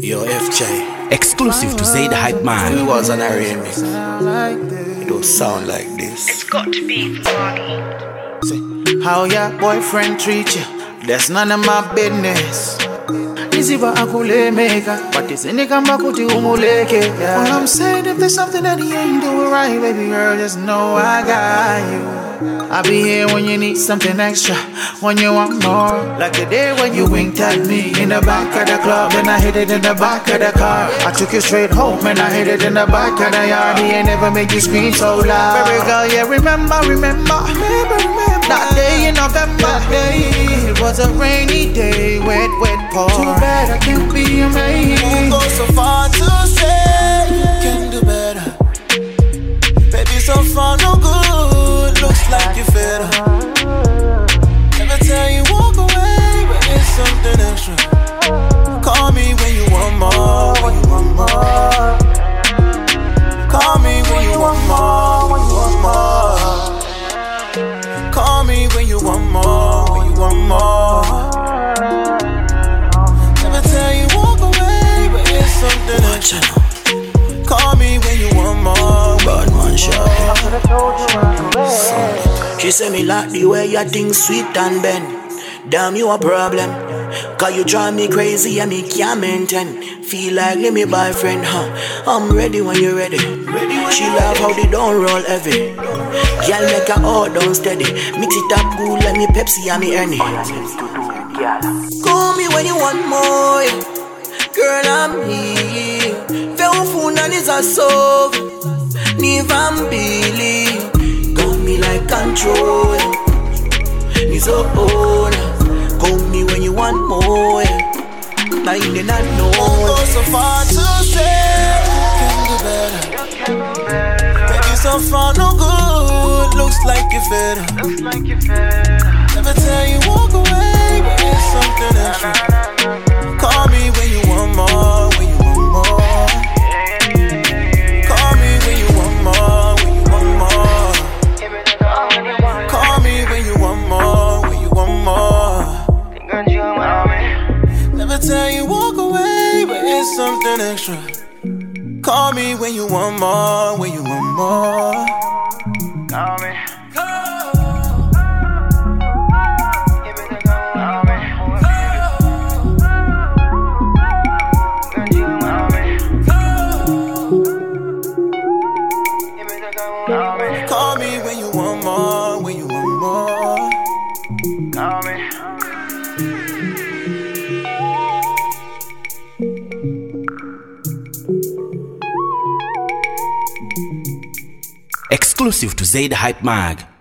Yo, FJ. Exclusive to Zaid Hype Man. It was an remix. It don't sound like this. It's got to be for money. Say, how your boyfriend treat you? That's none of my business. Isiba akule meka, but this any kamba kuti umuleke. All I'm saying, if there's something that he ain't doing right, baby girl, just know I got you. I'll be here when you need something extra, when you want more. Like the day when you winked at me in the back of the club, and I hit it in the back of the car. I took you straight home and I hit it in the back of the yard. He ain't never make you scream so loud. Baby girl, yeah, remember that day in November. It was a rainy day, wet pour. Too bad I can't be your mate. Won't go so far to say you can do better. Baby, so far no good. Looks like you're fed up. Never tell you walk away, but it's something extra. Call me when you want more, when you want more. Call me when you want more, when you want more. Call me when you want more, when you want more. Never tell you walk away, but it's something extra. Call me when you want more. Bad man shot. She say me like the way your things sweet and bend. Damn, you a problem. Cause you drive me crazy and me can't maintain. Feel like me boyfriend, huh? I'm ready when you're ready. She love how they don't roll heavy. Girl make her all down steady. Mix it up good like me Pepsi and me Ernie. Call me when you want more. Girl, I'm here. Veufuna niza solve. Nivambili. Call me like control. Nizo own. Call me when you want more. Now you did not know. Won't go so far to say you can do better. Baby, so far no good. Looks like you're fed up. Never tell you walk away, but it's something extra. Call me when you want more, when you want more. Call me when you want more, when you want more. Call me when you want more, when you want more. Never tell you walk away, but it's something extra. Call me when you want more, when you want more. Call me. Call me when you want more, when you want more. Call me. Exclusive to Zaid Hype Mag.